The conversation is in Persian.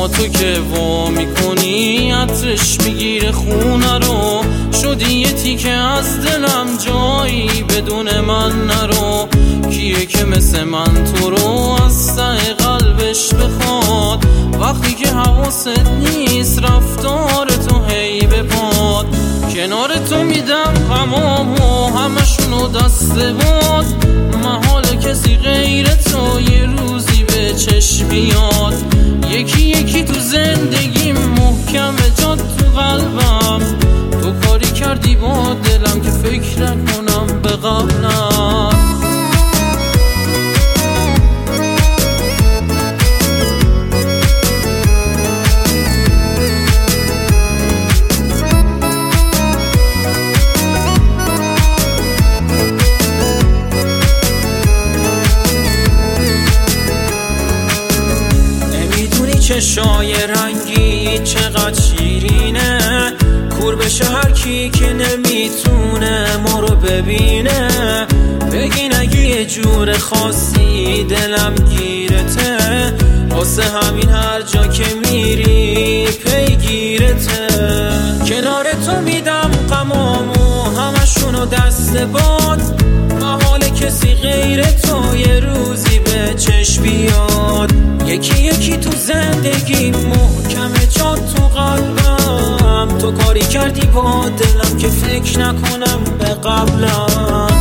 با تو که وا میکنی عطرش میگیره خونه رو، شدی یه تیکه از دلم جایی بدون من نرو. کیه که مثل من تو رو از ته قلبش بخواد، وقتی که حواست نیست رفتار تو هی به پاد. کنار تو میدم غمامو همشونو دست باد، محال کسی غیر تو یه روزی به چشم بیاد. یکی یکی تو زندگیم محکم جات تو قلبم، تو کاری کردی با دلم که فکر نکنم به قبلم. چشای رنگی چقدر شیرینه، کور بشه هر کی که نمیتونه ما رو ببینه. بگین اگه یه جور خاصی دلم گیرته، واسه همین هر جا که میری پیگیرته. کنار تو میدم غمامو همشونو دست باد، محال کسی غیر تو یه روزی به چشم بیاد. یکی یکی تو زندگی محکمه جات تو قلبم، تو کاری کردی با دلم که فکر نکنم به قبلم.